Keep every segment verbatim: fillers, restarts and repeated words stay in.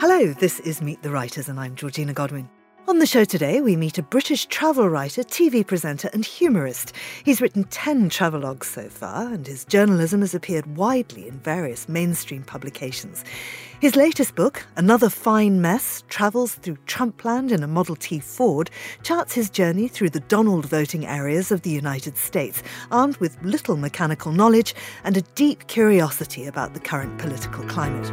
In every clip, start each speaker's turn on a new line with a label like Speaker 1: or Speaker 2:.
Speaker 1: Hello, this is Meet the Writers and I'm Georgina Godwin. On the show today, we meet a British travel writer, T V presenter and humorist. He's written ten travelogues so far, and his journalism has appeared widely in various mainstream publications. His latest book, Another Fine Mess, travels through Trumpland in a Model T Ford, charts his journey through the Donald voting areas of the United States, armed with little mechanical knowledge and a deep curiosity about the current political climate.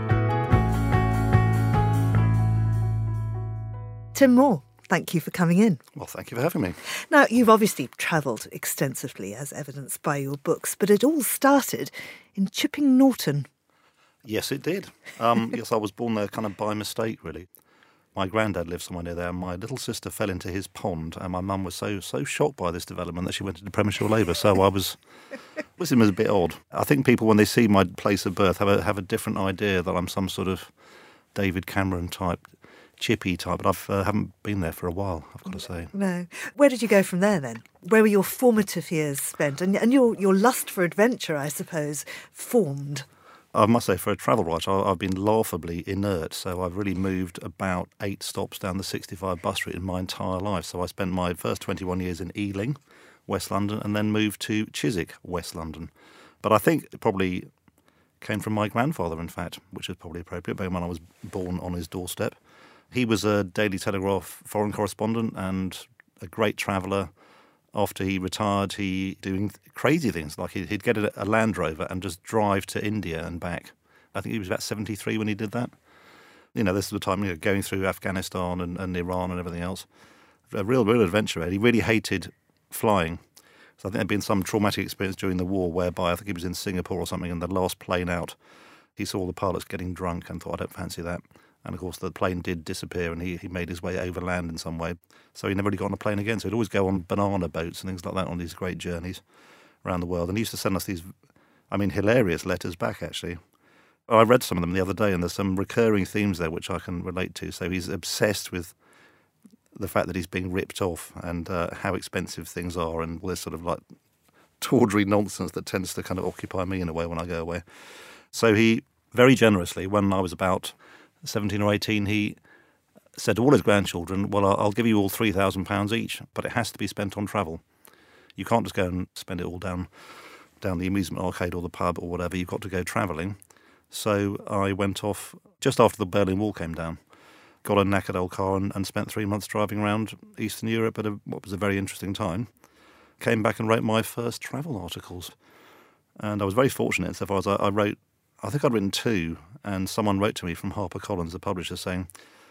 Speaker 1: Tim Moore, thank you for coming in.
Speaker 2: Well, thank you for having me.
Speaker 1: Now, you've obviously travelled extensively, as evidenced by your books, but it all started in Chipping Norton.
Speaker 2: Yes, it did. Um, yes, I was born there kind of by mistake, really. My granddad lived somewhere near there, and my little sister fell into his pond, and my mum was so so shocked by this development that she went into premature labour. So I was, was him as a bit odd. I think people, when they see my place of birth, have a have a different idea that I'm some sort of David Cameron type, Chippy type, but I uh, haven't been there for a while, I've got to say.
Speaker 1: No. Where did you go from there, then? Where were your formative years spent? And, and your, your lust for adventure, I suppose, formed?
Speaker 2: I must say, for a travel writer, I've been laughably inert, so I've really moved about eight stops down the sixty-five bus route in my entire life. So I spent my first twenty-one years in Ealing, West London, and then moved to Chiswick, West London. But I think it probably came from my grandfather, in fact, which is probably appropriate, being when I was born on his doorstep. He was a Daily Telegraph foreign correspondent and a great traveller. After he retired, he doing crazy things, like he'd get a Land Rover and just drive to India and back. I think he was about seventy-three when he did that. You know, this is the time, you know, going through Afghanistan and, and Iran and everything else. A real, real adventure. He really hated flying. So I think there'd been some traumatic experience during the war whereby I think he was in Singapore or something, and the last plane out, he saw the pilots getting drunk and thought, I don't fancy that. And, of course, the plane did disappear and he, he made his way overland in some way. So he never really got on a plane again. So he'd always go on banana boats and things like that on these great journeys around the world. And he used to send us these, I mean, hilarious letters back, actually. I read some of them the other day, and there's some recurring themes there which I can relate to. So he's obsessed with the fact that he's being ripped off and uh, how expensive things are and all this sort of like tawdry nonsense that tends to kind of occupy me in a way when I go away. So he, very generously, when I was about seventeen or eighteen, he said to all his grandchildren, well, I'll give you all three thousand pounds each, but it has to be spent on travel. You can't just go and spend it all down down the amusement arcade or the pub or whatever. You've got to go travelling. So I went off just after the Berlin Wall came down, got a knackered old car and, and spent three months driving around Eastern Europe at a, what was a very interesting time. Came back and wrote my first travel articles. And I was very fortunate insofar as I, I wrote, I think I'd written two, and someone wrote to me from HarperCollins, the publisher, saying,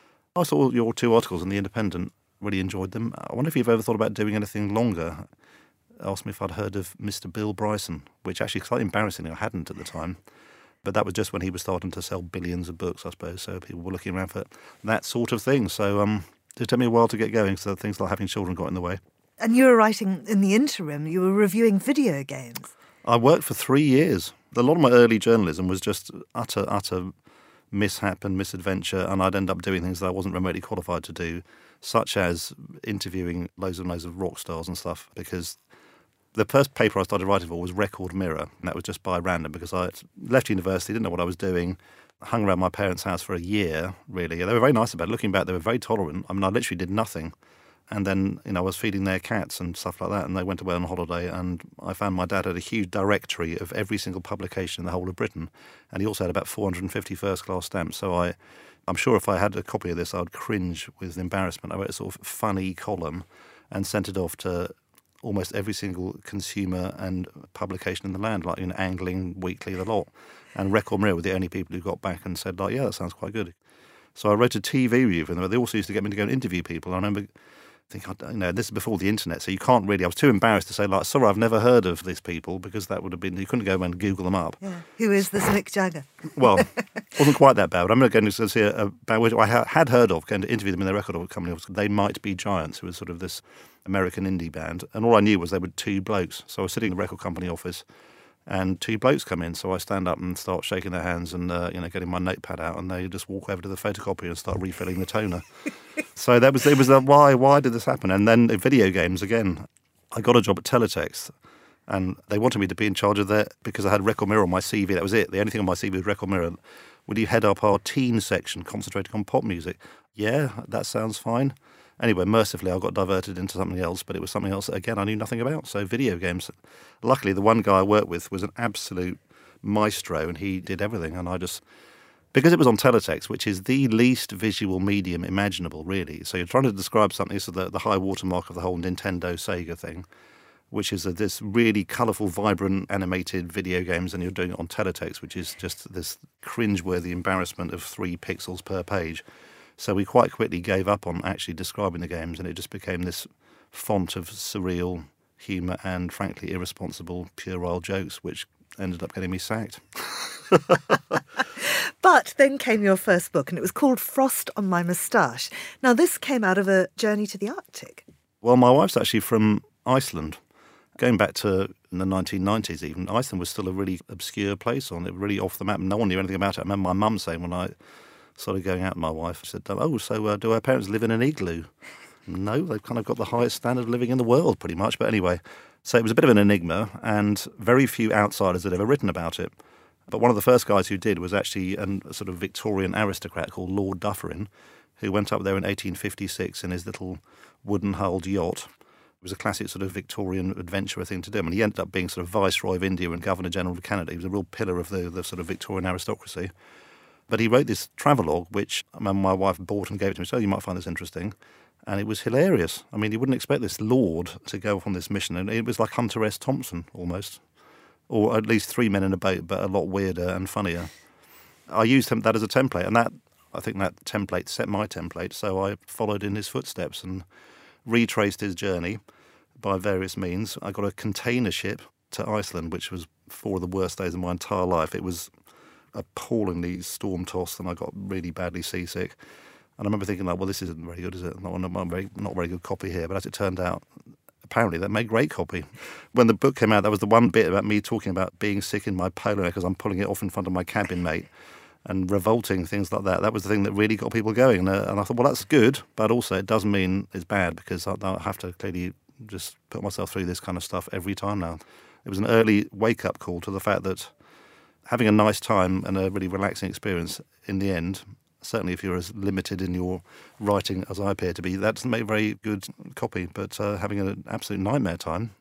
Speaker 2: I saw your two articles in The Independent, really enjoyed them. I wonder if you've ever thought about doing anything longer. Asked me if I'd heard of Mister Bill Bryson, which actually slightly embarrassingly I hadn't at the time. But that was just when he was starting to sell billions of books, I suppose, so people were looking around for that sort of thing. So um, it took me a while to get going, so things like having children got in the way.
Speaker 1: And you were writing in the interim, you were reviewing video games.
Speaker 2: I worked for three years. A lot of my early journalism was just utter, utter mishap and misadventure, and I'd end up doing things that I wasn't remotely qualified to do, such as interviewing loads and loads of rock stars and stuff, because the first paper I started writing for was Record Mirror, and that was just by random, because I left university, didn't know what I was doing, hung around my parents' house for a year, really. They were very nice about it. Looking back, they were very tolerant. I mean, I literally did nothing. And then, you know, I was feeding their cats and stuff like that, and they went away on holiday, and I found my dad had a huge directory of every single publication in the whole of Britain, and he also had about four hundred fifty first-class stamps, so I, I'm sure if I had a copy of this, I'd cringe with embarrassment. I wrote a sort of funny column and sent it off to almost every single consumer and publication in the land, like, you know, Angling, Weekly, the lot, and Record Mirror were the only people who got back and said, like, yeah, that sounds quite good. So I wrote a T V review for them, but they also used to get me to go and interview people. I remember think, you know, this is before the internet, so you can't really, I was too embarrassed to say, like, sorry, I've never heard of these people, because that would have been, you couldn't go and Google them up.
Speaker 1: Yeah. Who is this Mick Jagger?
Speaker 2: Well, wasn't quite that bad. I'm going to go and see a, a band which I had heard of, going to interview them in their record company. They Might Be Giants, who was sort of this American indie band, and all I knew was they were two blokes. So I was sitting in the record company office, and two blokes come in, so I stand up and start shaking their hands and, uh, you know, getting my notepad out, and they just walk over to the photocopier and start refilling the toner. So that was, it was a, why, why did this happen? And then the video games, again, I got a job at Teletext, And they wanted me to be in charge of that because I had Record Mirror on my C V. That was it. The only thing on my C V was Record Mirror. Would you head up our teen section, concentrating on pop music? Yeah, that sounds fine. Anyway, mercifully, I got diverted into something else, but it was something else that, again, I knew nothing about. So video games. Luckily, the one guy I worked with was an absolute maestro, and he did everything. And I just, because it was on teletext, which is the least visual medium imaginable, really. So you're trying to describe something, this is the, the high watermark of the whole Nintendo Sega thing, which is a, this really colourful, vibrant, animated video games, and you're doing it on teletext, which is just this cringeworthy embarrassment of three pixels per page. So we quite quickly gave up on actually describing the games, and it just became this font of surreal humour and, frankly, irresponsible, puerile jokes, which ended up getting me sacked.
Speaker 1: But then came your first book, and it was called Frost on My Moustache. Now, this came out of a journey to the Arctic.
Speaker 2: Well, my wife's actually from Iceland. Going back to the nineteen nineties even, Iceland was still a really obscure place, on it really off the map. No one knew anything about it. I remember my mum saying when I started going out with my wife, she said, oh, so uh, do our parents live in an igloo? No, they've kind of got the highest standard of living in the world, pretty much. But anyway, so it was a bit of an enigma, and very few outsiders had ever written about it. But one of the first guys who did was actually an, a sort of Victorian aristocrat called Lord Dufferin, who went up there in eighteen fifty-six in his little wooden-hulled yacht. It was a classic sort of Victorian adventurer thing to do. I mean, he ended up being sort of Viceroy of India and Governor-General of Canada. He was a real pillar of the, the sort of Victorian aristocracy. But he wrote this travelogue, which I remember my wife bought and gave it to me. So you might find this interesting. And it was hilarious. I mean, you wouldn't expect this lord to go off on this mission. And it was like Hunter S. Thompson, almost. Or at least Three Men in a Boat, but a lot weirder and funnier. I used him, that as a template. And that, I think that template set my template. So I followed in his footsteps and retraced his journey by various means. I got a container ship to Iceland, which was four of the worst days of my entire life. It was appallingly storm-tossed, and I got really badly seasick. And I remember thinking, like, well, this isn't very good, is it? Not, not, very, not very good copy here. But as it turned out, apparently that made great copy. When the book came out, that was the one bit about me talking about being sick in my polo because I'm pulling it off in front of my cabin mate and revolting, things like that. That was the thing that really got people going. And, uh, and I thought, well, that's good, but also it doesn't mean it's bad, because I, I have to clearly just put myself through this kind of stuff every time now. It was an early wake-up call to the fact that having a nice time and a really relaxing experience in the end, certainly if you're as limited in your writing as I appear to be, that doesn't make very good copy. But uh, having an absolute nightmare time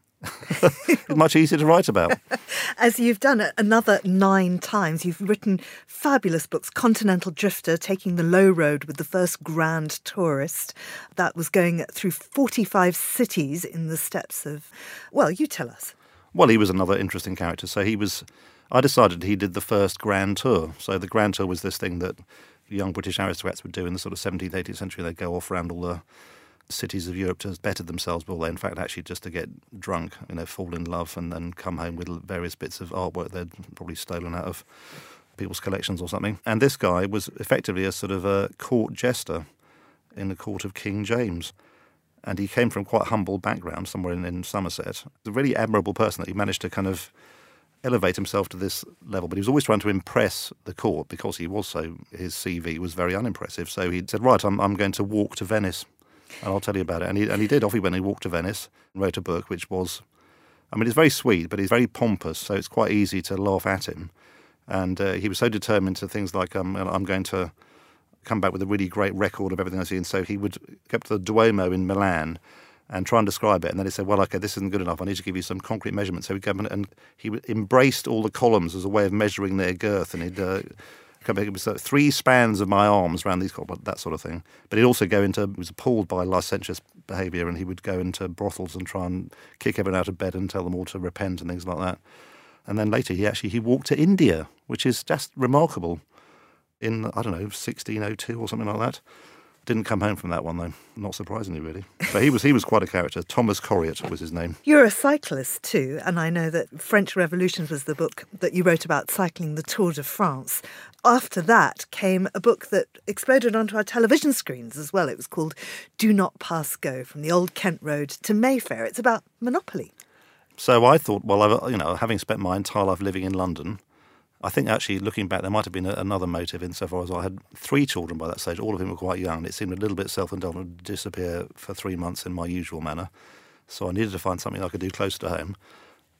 Speaker 2: is much easier to write about.
Speaker 1: As you've done it another nine times, you've written fabulous books. Continental Drifter, taking the low road with the first grand tourist. That was going through forty-five cities in the steppes of... Well, you tell us.
Speaker 2: Well, he was another interesting character. So he was... I decided he did the first grand tour. So the grand tour was this thing that young British aristocrats would do in the sort of seventeenth, eighteenth century. They'd go off around all the cities of Europe to better themselves, but in fact actually just to get drunk, you know, fall in love and then come home with various bits of artwork they'd probably stolen out of people's collections or something. And this guy was effectively a sort of a court jester in the court of King James. And he came from quite a humble background, somewhere in, in Somerset. A really admirable person that he managed to kind of elevate himself to this level, but he was always trying to impress the court because he was so, his C V was very unimpressive. So he said, right, I'm, I'm going to walk to Venice and I'll tell you about it. And he, and he did. Off he went. He walked to Venice and wrote a book, which was, I mean, it's very sweet, but he's very pompous, so it's quite easy to laugh at him. And uh, he was so determined to things like, um, I'm going to come back with a really great record of everything I see. And so he would go up to the Duomo in Milan and try and describe it. And then he said, well, okay, this isn't good enough. I need to give you some concrete measurements. So he'd come in and he embraced all the columns as a way of measuring their girth. And he'd uh, come back, it was uh, three spans of my arms around these columns, that sort of thing. But he'd also go into, he was appalled by licentious behaviour, and he would go into brothels and try and kick everyone out of bed and tell them all to repent and things like that. And then later he actually, he walked to India, which is just remarkable, in, I don't know, sixteen oh two or something like that. Didn't come home from that one, though, not surprisingly, really. But he was he was quite a character. Thomas Corriot was his name.
Speaker 1: You're a cyclist too, and I know that French Revolutions was the book that you wrote about cycling the Tour de France. After that came a book that exploded onto our television screens as well. It was called Do Not Pass Go, From the Old Kent Road to Mayfair. It's about Monopoly.
Speaker 2: So I thought, well, I've, you know, having spent my entire life living in London, I think actually looking back, there might have been a, another motive insofar as I had three children by that stage. All of them were quite young, and it seemed a little bit self-indulgent to disappear for three months in my usual manner. So I needed to find something I could do close to home.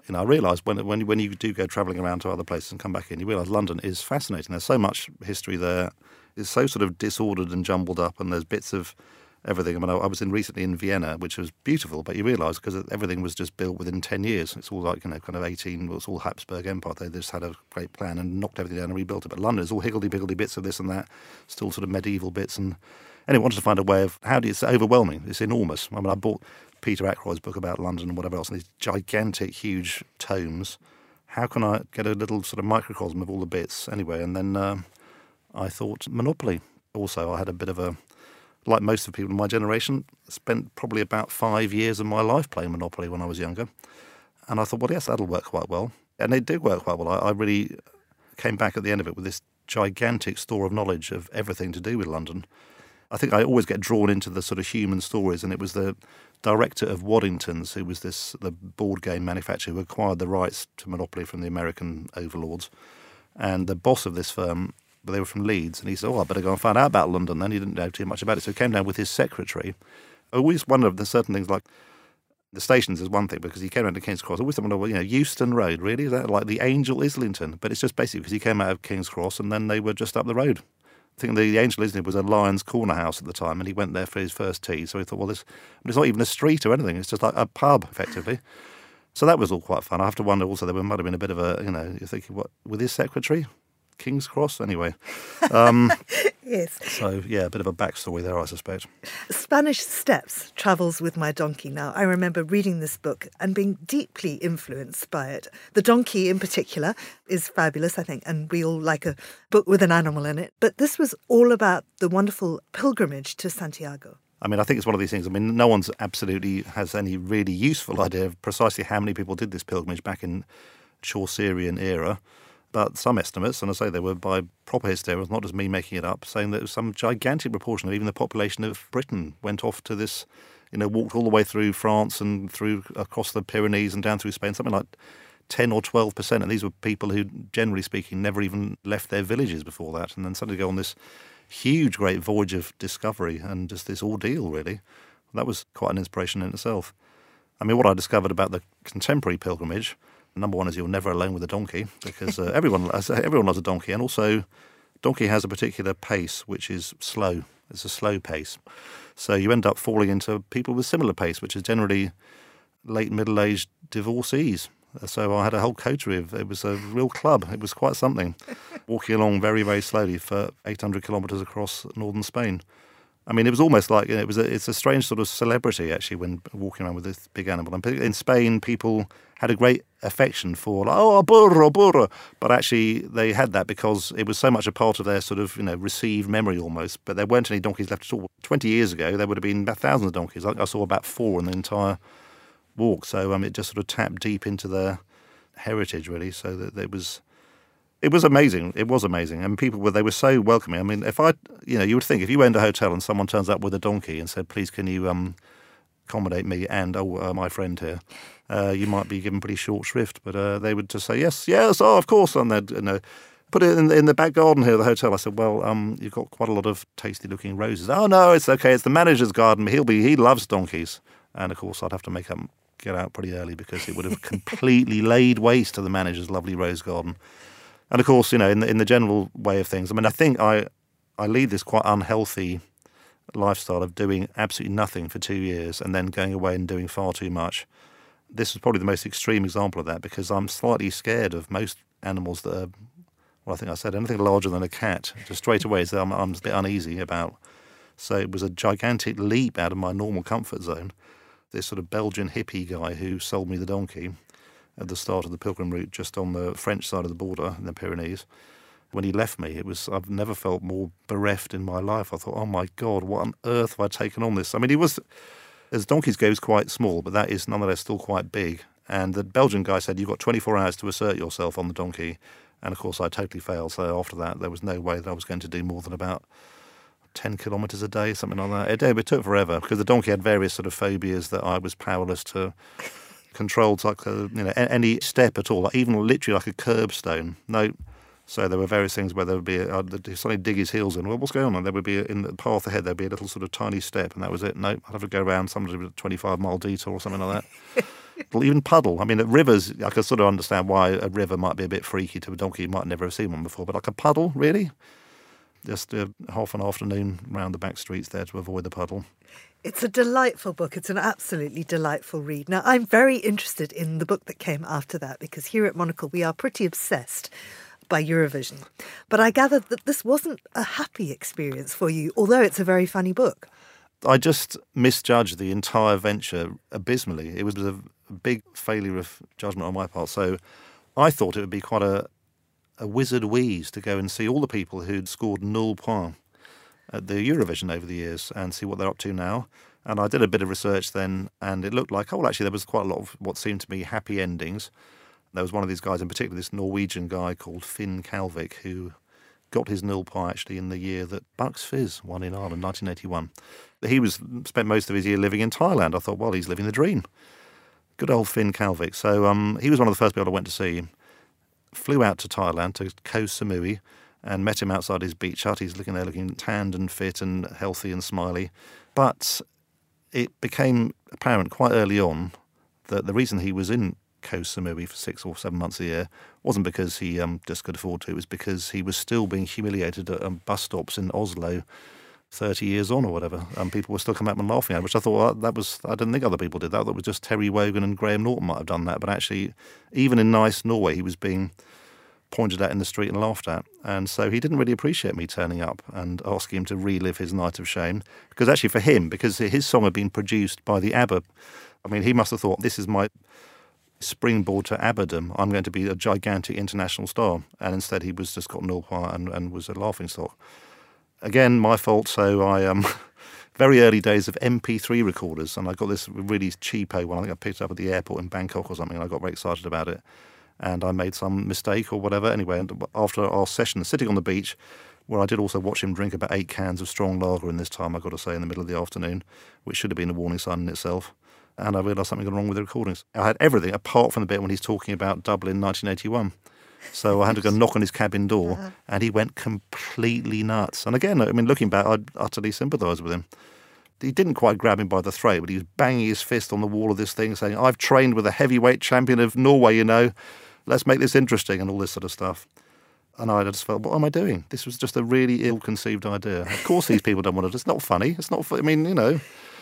Speaker 2: you know, I realised when when when you do go travelling around to other places and come back in, you realise London is fascinating. There's so much history there. It's so sort of disordered and jumbled up, and there's bits of everything. I mean, I, I was in recently in Vienna, which was beautiful, but you realise because everything was just built within ten years. It's all like, you know, kind of eighteen, well, it's all Habsburg Empire. They just had a great plan and knocked everything down and rebuilt it. But London is all higgledy-piggledy bits of this and that, still sort of medieval bits. And anyway, I wanted to find a way of how do you, it's overwhelming. It's enormous. I mean, I bought Peter Ackroyd's book about London and whatever else, and these gigantic, huge tomes. How can I get a little sort of microcosm of all the bits anyway? And then um, I thought Monopoly. Also, I had a bit of a, like most of the people in my generation, spent probably about five years of my life playing Monopoly when I was younger. And I thought, well, yes, that'll work quite well. And it did work quite well. I, I really came back at the end of it with this gigantic store of knowledge of everything to do with London. I think I always get drawn into the sort of human stories, and it was the director of Waddington's, who was this the board game manufacturer who acquired the rights to Monopoly from the American overlords. And the boss of this firm, but they were from Leeds, and he said, oh, I better go and find out about London. Then he didn't know too much about it, so he came down with his secretary. I always wonder if there's certain things like the stations is one thing, because he came out to King's Cross. I always wonder, well, you know, Euston Road, really? Is that like the Angel Islington? But it's just basically because he came out of King's Cross and then they were just up the road. I think the, the Angel Islington was a Lions Corner house at the time, and he went there for his first tea. So he thought, well, this, it's not even a street or anything. It's just like a pub, effectively. So that was all quite fun. I have to wonder also, there might have been a bit of a, you know, you're thinking, what, with his secretary? King's Cross, anyway. Um,
Speaker 1: yes.
Speaker 2: So, yeah, a bit of a backstory there, I suspect.
Speaker 1: Spanish Steps, Travels with My Donkey. Now, I remember reading this book and being deeply influenced by it. The donkey in particular is fabulous, I think, and we all like a book with an animal in it. But this was all about the wonderful pilgrimage to Santiago.
Speaker 2: I mean, I think it's one of these things. I mean, no one's absolutely has any really useful idea of precisely how many people did this pilgrimage back in Chaucerian era. But some estimates, and I say they were by proper historians, not just me making it up, saying that some gigantic proportion of even the population of Britain went off to this, you know, walked all the way through France and through across the Pyrenees and down through Spain, something like ten or twelve percent. And these were people who, generally speaking, never even left their villages before that, and then suddenly go on this huge, great voyage of discovery and just this ordeal, really. That was quite an inspiration in itself. I mean, what I discovered about the contemporary pilgrimage, number one is you're never alone with a donkey, because uh, everyone everyone loves a donkey, and also donkey has a particular pace which is slow. It's a slow pace. So you end up falling into people with similar pace, which is generally late middle-aged divorcees. So I had a whole coterie of, it was a real club. It was quite something, walking along very, very slowly for eight hundred kilometres across northern Spain. I mean, it was almost like, you know, it was a, it's a strange sort of celebrity, actually, when walking around with this big animal. And in Spain, people had a great affection for, like, oh, burro, burro. But actually, they had that because it was so much a part of their sort of, you know, received memory almost. But there weren't any donkeys left at all. twenty years ago, there would have been thousands of donkeys. I, I saw about four in the entire walk. So um, it just sort of tapped deep into their heritage, really. So that it was... It was amazing. It was amazing. And people were, they were so welcoming. I mean, if I, you know, you would think if you went to a hotel and someone turns up with a donkey and said, please, can you um, accommodate me and oh, uh, my friend here, uh, you might be given pretty short shrift. But uh, they would just say, yes, yes, oh, of course. And they'd, you know, put it in, in the back garden here at the hotel. I said, well, um, you've got quite a lot of tasty looking roses. Oh, no, it's okay. It's the manager's garden. He'll be, he loves donkeys. And of course, I'd have to make up, get out pretty early because it would have completely laid waste to the manager's lovely rose garden. And of course, you know, in the, in the general way of things, I mean, I think I, I lead this quite unhealthy lifestyle of doing absolutely nothing for two years and then going away and doing far too much. This is probably the most extreme example of that because I'm slightly scared of most animals that are, well, I think I said anything larger than a cat. Just straight away, so I'm, I'm a bit uneasy about. So it was a gigantic leap out of my normal comfort zone. This sort of Belgian hippie guy who sold me the donkey at the start of the pilgrim route, just on the French side of the border in the Pyrenees. When he left me, it was I've never felt more bereft in my life. I thought, oh my God, what on earth have I taken on this? I mean, he was, as donkeys go, he's quite small, but that is nonetheless still quite big. And the Belgian guy said, you've got twenty-four hours to assert yourself on the donkey. And of course, I totally failed. So after that, there was no way that I was going to do more than about ten kilometres a day, something like that. It, it took forever because the donkey had various sort of phobias that I was powerless to controlled, like a, you know, any step at all, like even literally like a curbstone. No. So there were various things where there would be, a, I'd suddenly dig his heels in. Well, what's going on? And there would be, a, in the path ahead, there'd be a little sort of tiny step, and that was it. No, I'd have to go around somebody with a twenty-five mile detour or something like that. Well, even puddle. I mean, at rivers, I can sort of understand why a river might be a bit freaky to a donkey. You might never have seen one before. But like a puddle, really? Just uh, half an afternoon round the back streets there to avoid the puddle.
Speaker 1: It's a delightful book. It's an absolutely delightful read. Now, I'm very interested in the book that came after that, because here at Monocle we are pretty obsessed by Eurovision. But I gathered that this wasn't a happy experience for you, although it's a very funny book.
Speaker 2: I just misjudged the entire venture abysmally. It was a big failure of judgment on my part. So I thought it would be quite a, a wizard wheeze to go and see all the people who'd scored null points at the Eurovision over the years and see what they're up to now. And I did a bit of research then, and it looked like, oh, well, actually, there was quite a lot of what seemed to be happy endings. There was one of these guys in particular, this Norwegian guy called Finn Kalvik, who got his nil point actually in the year that Bucks Fizz won in Ireland, nineteen eighty-one. He was spent most of his year living in Thailand. I thought, well, he's living the dream. Good old Finn Kalvik. So um, he was one of the first people I went to see. Flew out to Thailand, to Koh Samui, and met him outside his beach hut. He's looking there looking tanned and fit and healthy and smiley. But it became apparent quite early on that the reason he was in Koh Samui for six or seven months a year wasn't because he um, just could afford to. It was because he was still being humiliated at um, bus stops in Oslo thirty years on or whatever. And people were still coming up and laughing at it, which I thought, well, that was, I didn't think other people did that. That was just Terry Wogan and Graham Norton might have done that. But actually, even in nice Norway, he was being pointed at in the street and laughed at. And so he didn't really appreciate me turning up and asking him to relive his night of shame. Because actually for him, because his song had been produced by the ABBA, I mean, he must have thought, this is my springboard to ABBAdom. I'm going to be a gigantic international star. And instead he was just got nil point and, and was a laughingstock. Again, my fault. So I um very early days of M P three recorders, and I got this really cheapo one. I think I picked it up at the airport in Bangkok or something, and I got very excited about it. And I made some mistake or whatever. Anyway, after our session, sitting on the beach, where I did also watch him drink about eight cans of strong lager in this time, I've got to say, in the middle of the afternoon, which should have been a warning sign in itself. And I realised something had gone wrong with the recordings. I had everything apart from the bit when he's talking about Dublin nineteen eighty-one. So I had to go knock on his cabin door, uh-huh. and he went completely nuts. And again, I mean, looking back, I'd utterly sympathise with him. He didn't quite grab him by the throat, but he was banging his fist on the wall of this thing, saying, I've trained with a heavyweight champion of Norway, you know. Let's make this interesting, and all this sort of stuff. And I just felt, what am I doing? This was just a really ill-conceived idea. Of course these people don't want it. It's not funny. It's not, I mean, you know.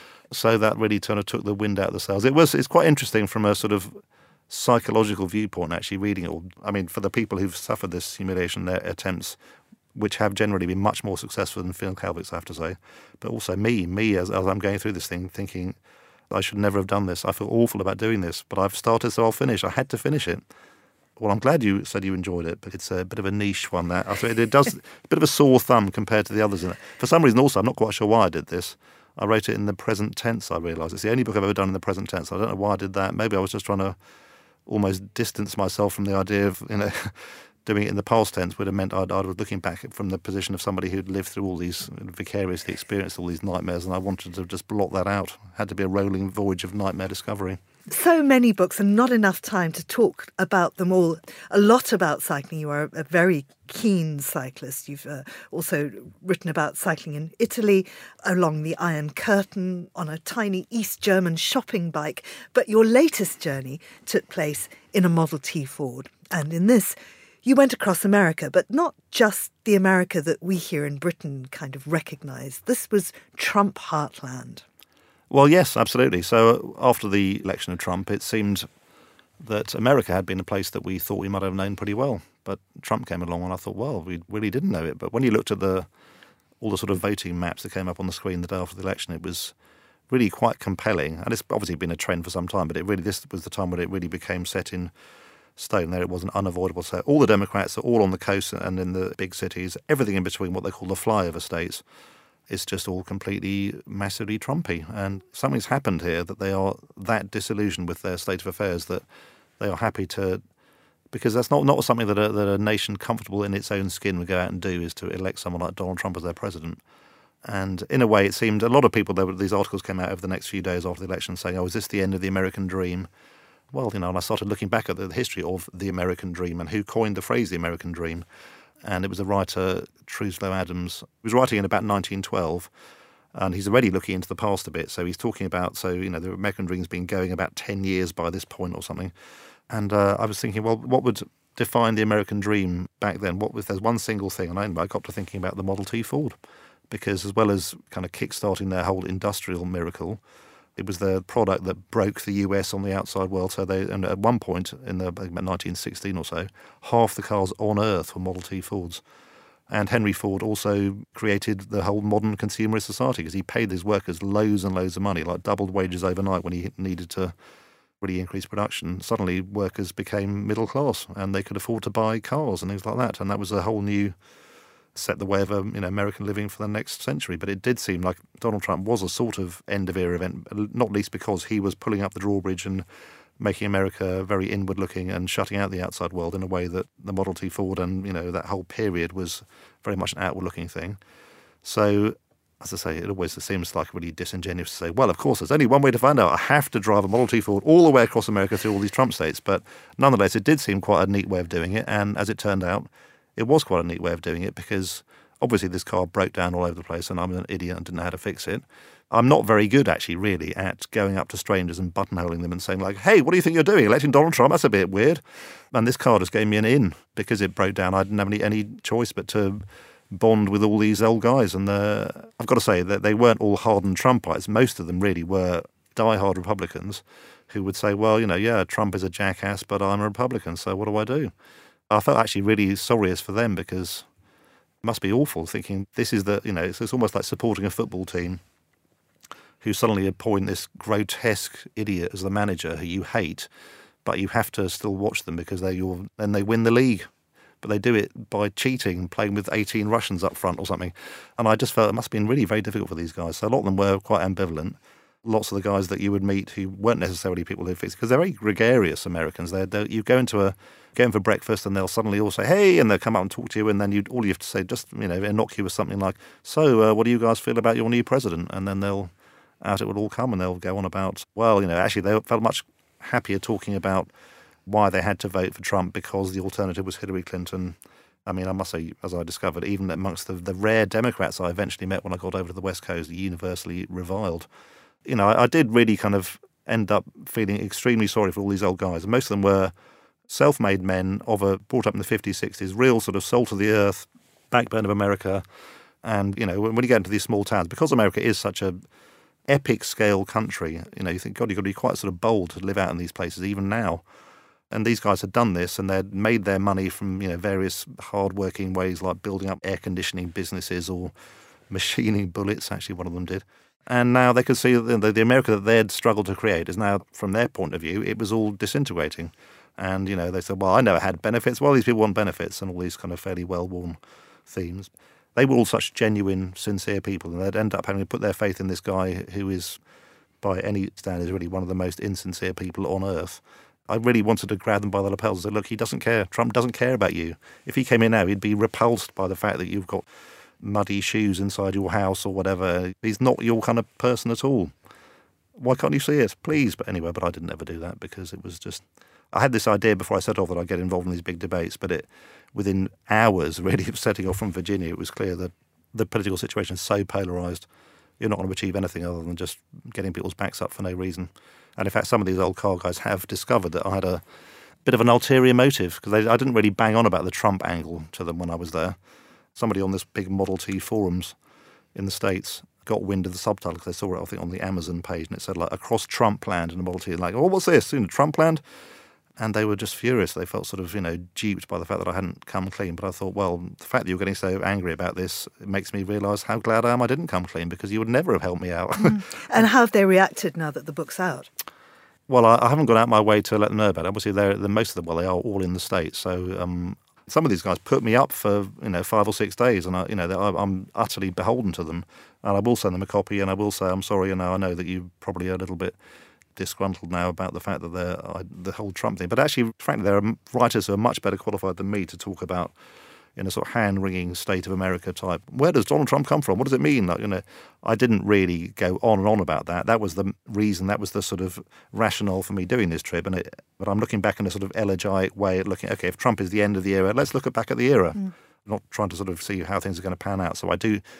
Speaker 2: So that really kind of took the wind out of the sails. It was, it's quite interesting from a sort of psychological viewpoint, actually, reading it all. I mean, for the people who've suffered this humiliation, their attempts, which have generally been much more successful than Finn Kalvik's, I have to say. But also me, me as, as I'm going through this thing, thinking, I should never have done this. I feel awful about doing this, but I've started, so I'll finish. I had to finish it. Well, I'm glad you said you enjoyed it, but it's a bit of a niche one, that. I thought it does a bit of a sore thumb compared to the others in it. For some reason, also, I'm not quite sure why I did this. I wrote it in the present tense, I realise. It's the only book I've ever done in the present tense. I don't know why I did that. Maybe I was just trying to almost distance myself from the idea of, you know, doing it in the past tense would have meant I'd, I was looking back from the position of somebody who'd lived through all these, vicariously experienced all these nightmares, and I wanted to just blot that out. It had to be a rolling voyage of nightmare discovery.
Speaker 1: So many books and not enough time to talk about them all. A lot about cycling. You are a very keen cyclist. You've uh, also written about cycling in Italy, along the Iron Curtain, on a tiny East German shopping bike. But your latest journey took place in a Model T Ford. And in this, you went across America, but not just the America that we here in Britain kind of recognise. This was Trump heartland.
Speaker 2: Well, yes, absolutely. So after the election of Trump, it seemed that America had been a place that we thought we might have known pretty well. But Trump came along and I thought, well, we really didn't know it. But when you looked at the all the sort of voting maps that came up on the screen the day after the election, it was really quite compelling. And it's obviously been a trend for some time, but it really this was the time when it really became set in stone. There it wasn't unavoidable. So all the Democrats are all on the coast and in the big cities, everything in between, what they call the flyover states. It's just all completely massively Trumpy. And something's happened here that they are that disillusioned with their state of affairs that they are happy to, because that's not, not something that a, that a nation comfortable in its own skin would go out and do, is to elect someone like Donald Trump as their president. And in a way, it seemed a lot of people, there were, these articles came out over the next few days after the election saying, oh, is this the end of the American dream? Well, you know, and I started looking back at the history of the American dream and who coined the phrase the American dream. And it was a writer, Truslow Adams, who was writing in about nineteen twelve. And he's already looking into the past a bit. So he's talking about, so, you know, the American dream's been going about ten years by this point or something. And uh, I was thinking, well, what would define the American dream back then? What was, there's one single thing. And I, I got to thinking about the Model T Ford, because as well as kind of kickstarting their whole industrial miracle, it was the product that broke the U S on the outside world. So they, and at one point in the about nineteen sixteen or so, half the cars on Earth were Model T Fords. And Henry Ford also created the whole modern consumerist society, because he paid his workers loads and loads of money, like doubled wages overnight when he needed to really increase production. Suddenly workers became middle class and they could afford to buy cars and things like that. And that was a whole new, set the way of um, you know, American living for the next century. But it did seem like Donald Trump was a sort of end-of-era event, not least because he was pulling up the drawbridge and making America very inward-looking and shutting out the outside world in a way that the Model T Ford and, you know, that whole period was very much an outward-looking thing. So, as I say, it always seems like really disingenuous to say, well, of course, there's only one way to find out. I have to drive a Model T Ford all the way across America through all these Trump states. But nonetheless, it did seem quite a neat way of doing it. And as it turned out, it was quite a neat way of doing it, because obviously this car broke down all over the place and I'm an idiot and didn't know how to fix it. I'm not very good, actually, really, at going up to strangers and buttonholing them and saying, like, hey, what do you think you're doing? Electing Donald Trump? That's a bit weird. And this car just gave me an in because it broke down. I didn't have any, any choice but to bond with all these old guys. And uh, I've got to say that they weren't all hardened Trumpites. Most of them really were diehard Republicans who would say, well, you know, yeah, Trump is a jackass, but I'm a Republican, so what do I do? I felt actually really sorriest for them, because it must be awful thinking this is the, you know, it's, it's almost like supporting a football team who suddenly appoint this grotesque idiot as the manager who you hate, but you have to still watch them because they're your, then they win the league. But they do it by cheating, playing with eighteen Russians up front or something. And I just felt it must have been really very difficult for these guys. So a lot of them were quite ambivalent. Lots of the guys that you would meet who weren't necessarily people who fix, because they're very gregarious Americans. They're, they're, you go into a, go in for breakfast and they'll suddenly all say, hey, and they'll come up and talk to you, and then you all you have to say, just, you know, innocuous something like, so uh, what do you guys feel about your new president? And then they'll, out it would all come, and they'll go on about, well, you know, actually they felt much happier talking about why they had to vote for Trump because the alternative was Hillary Clinton. I mean, I must say, as I discovered, even amongst the, the rare Democrats I eventually met when I got over to the West Coast, universally reviled. You know, I, I did really kind of end up feeling extremely sorry for all these old guys. And most of them were self-made men of a, brought up in the fifties, sixties, real sort of salt of the earth, backbone of America. And, you know, when, when you get into these small towns, because America is such a epic scale country, you know, you think, God, you've got to be quite sort of bold to live out in these places, even now. And these guys had done this, and they'd made their money from, you know, various hard-working ways, like building up air conditioning businesses or machining bullets. Actually, one of them did. And now they could see that the, the America that they'd struggled to create is now, from their point of view, it was all disintegrating. And, you know, they said, well, I never had benefits. Well, these people want benefits, and all these kind of fairly well-worn themes. They were all such genuine, sincere people, and they'd end up having to put their faith in this guy who is, by any standards, really one of the most insincere people on earth. I really wanted to grab them by the lapels and say, look, he doesn't care. Trump doesn't care about you. If he came in now, he'd be repulsed by the fact that you've got muddy shoes inside your house or whatever. He's not your kind of person at all. Why can't you see it? Please. But anyway, but I didn't ever do that because it was just... I had this idea before I set off that I'd get involved in these big debates, but it within hours, really, of setting off from Virginia, it was clear that the political situation is so polarised, you're not going to achieve anything other than just getting people's backs up for no reason. And in fact, some of these old car guys have discovered that I had a bit of an ulterior motive, because I didn't really bang on about the Trump angle to them when I was there. Somebody on this big Model T forums in the States got wind of the subtitle, because they saw it, I think, on the Amazon page, and it said, like, across Trump land in a Model T. And like, oh, what's this? You know, Trump land? And they were just furious. They felt sort of, you know, duped by the fact that I hadn't come clean. But I thought, well, the fact that you're getting so angry about this, it makes me realise how glad I am I didn't come clean, because you would never have helped me out.
Speaker 1: Mm. And how have they reacted now that the book's out?
Speaker 2: Well, I, I haven't gone out my way to let them know about it. Obviously, they're, the most of them, well, they are all in the States. So um, some of these guys put me up for, you know, five or six days, and I, you know, I, I'm utterly beholden to them. And I will send them a copy, and I will say, I'm sorry, you know, I know that you probably are a little bit disgruntled now about the fact that they're uh, the whole Trump thing. But actually, frankly, there are writers who are much better qualified than me to talk about, in a sort of hand-wringing state of America type, where does Donald Trump come from? What does it mean? Like, you know, I didn't really go on and on about that. That was the reason, that was the sort of rationale for me doing this trip. And it, but I'm looking back in a sort of elegiac way at looking, okay, if Trump is the end of the era, let's look at back at the era. Mm. Not trying to sort of see how things are going to pan out. So I do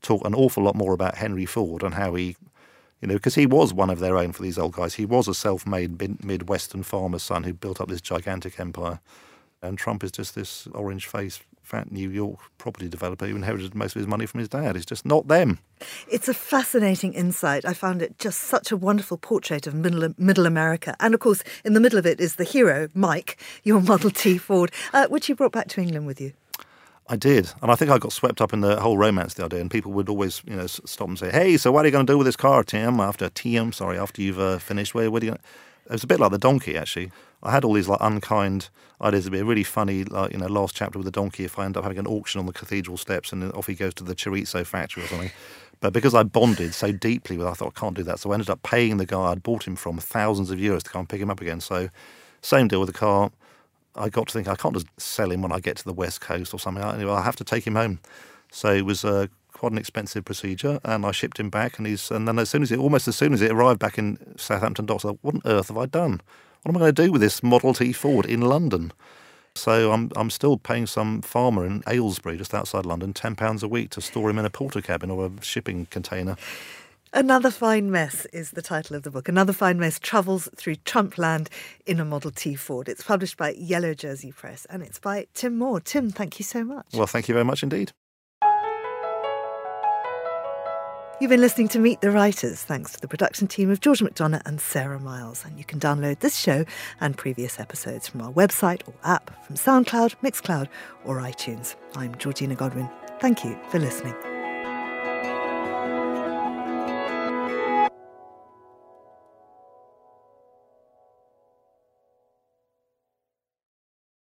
Speaker 2: talk an awful lot more about Henry Ford and how he, you know, because he was one of their own for these old guys. He was a self-made mid- Midwestern farmer's son who built up this gigantic empire. And Trump is just this orange-faced, fat New York property developer who inherited most of his money from his dad. It's just not them.
Speaker 1: It's a fascinating insight. I found it just such a wonderful portrait of middle, middle America. And, of course, in the middle of it is the hero, Mike, your Model T Ford, uh, which you brought back to England with you.
Speaker 2: I did. And I think I got swept up in the whole romance the other day. And people would always, you know, stop and say, hey, so what are you going to do with this car, Tim, after Tim, sorry, after you've uh, finished? Where, where do you... It was a bit like the donkey, actually. I had all these like unkind ideas. It'd be a really funny, like, you know, last chapter with the donkey if I end up having an auction on the cathedral steps and then off he goes to the chorizo factory or something. But because I bonded so deeply with it, I thought, I can't do that. So I ended up paying the guy I'd bought him from thousands of euros to come and pick him up again. So same deal with the car. I got to think, I can't just sell him when I get to the West Coast or something. Anyway, I have to take him home. So it was uh, quite an expensive procedure, and I shipped him back. And he's and then as soon as it, almost as soon as it arrived back in Southampton Docks, I thought, what on earth have I done? What am I going to do with this Model T Ford in London? So I'm I'm still paying some farmer in Aylesbury, just outside London, ten pounds a week to store him in a porter cabin or a shipping container.
Speaker 1: Another Fine Mess is the title of the book. Another Fine Mess travels through Trumpland in a Model T Ford. It's published by Yellow Jersey Press, and it's by Tim Moore. Tim, thank you so much.
Speaker 2: Well, thank you very much indeed.
Speaker 1: You've been listening to Meet the Writers, thanks to the production team of George McDonough and Sarah Miles. And you can download this show and previous episodes from our website or app, from SoundCloud, Mixcloud or iTunes. I'm Georgina Godwin. Thank you for listening.